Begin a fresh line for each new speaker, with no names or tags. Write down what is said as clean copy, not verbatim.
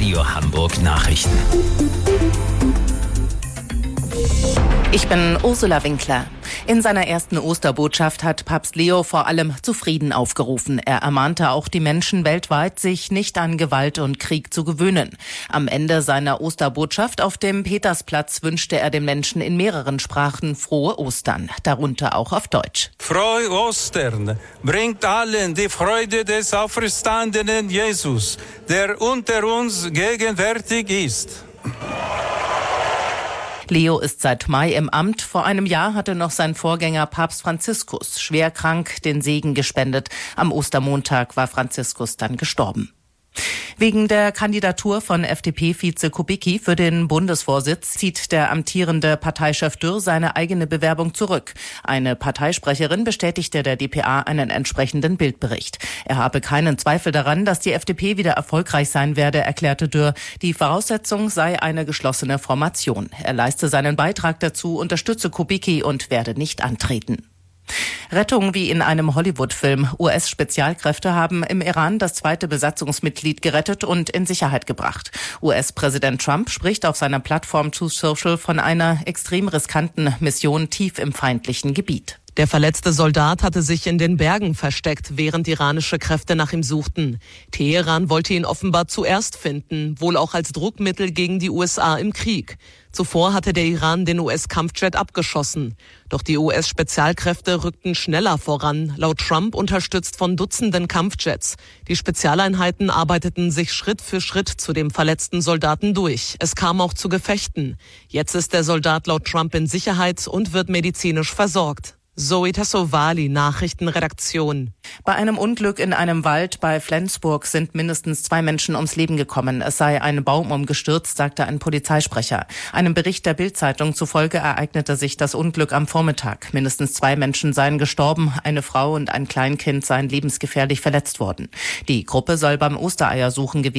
Radio Hamburg Nachrichten.
Ich bin Ursula Winkler. In seiner ersten Osterbotschaft hat Papst Leo vor allem zu Frieden aufgerufen. Er ermahnte auch die Menschen weltweit, sich nicht an Gewalt und Krieg zu gewöhnen. Am Ende seiner Osterbotschaft auf dem Petersplatz wünschte er den Menschen in mehreren Sprachen frohe Ostern, darunter auch auf Deutsch.
Frohe Ostern bringt allen die Freude des auferstandenen Jesus, der unter uns gegenwärtig ist.
Leo ist seit Mai im Amt. Vor einem Jahr hatte noch sein Vorgänger Papst Franziskus schwer krank den Segen gespendet. Am Ostermontag war Franziskus dann gestorben. Wegen der Kandidatur von FDP-Vize Kubicki für den Bundesvorsitz zieht der amtierende Parteichef Dürr seine eigene Bewerbung zurück. Eine Parteisprecherin bestätigte der dpa einen entsprechenden Bildbericht. Er habe keinen Zweifel daran, dass die FDP wieder erfolgreich sein werde, erklärte Dürr. Die Voraussetzung sei eine geschlossene Formation. Er leiste seinen Beitrag dazu, unterstütze Kubicki und werde nicht antreten. Rettung wie in einem Hollywood-Film. US-Spezialkräfte haben im Iran das zweite Besatzungsmitglied gerettet und in Sicherheit gebracht. US-Präsident Trump spricht auf seiner Plattform Truth Social von einer extrem riskanten Mission tief im feindlichen Gebiet.
Der verletzte Soldat hatte sich in den Bergen versteckt, während iranische Kräfte nach ihm suchten. Teheran wollte ihn offenbar zuerst finden, wohl auch als Druckmittel gegen die USA im Krieg. Zuvor hatte der Iran den US-Kampfjet abgeschossen. Doch die US-Spezialkräfte rückten schneller voran, laut Trump unterstützt von Dutzenden Kampfjets. Die Spezialeinheiten arbeiteten sich Schritt für Schritt zu dem verletzten Soldaten durch. Es kam auch zu Gefechten. Jetzt ist der Soldat laut Trump in Sicherheit und wird medizinisch versorgt. Zoe Tassovali, Nachrichtenredaktion.
Bei einem Unglück in einem Wald bei Flensburg sind mindestens 2 Menschen ums Leben gekommen. Es sei ein Baum umgestürzt, sagte ein Polizeisprecher. Einem Bericht der Bild-Zeitung zufolge ereignete sich das Unglück am Vormittag. Mindestens 2 Menschen seien gestorben, eine Frau und ein Kleinkind seien lebensgefährlich verletzt worden. Die Gruppe soll beim Ostereiersuchen gewesen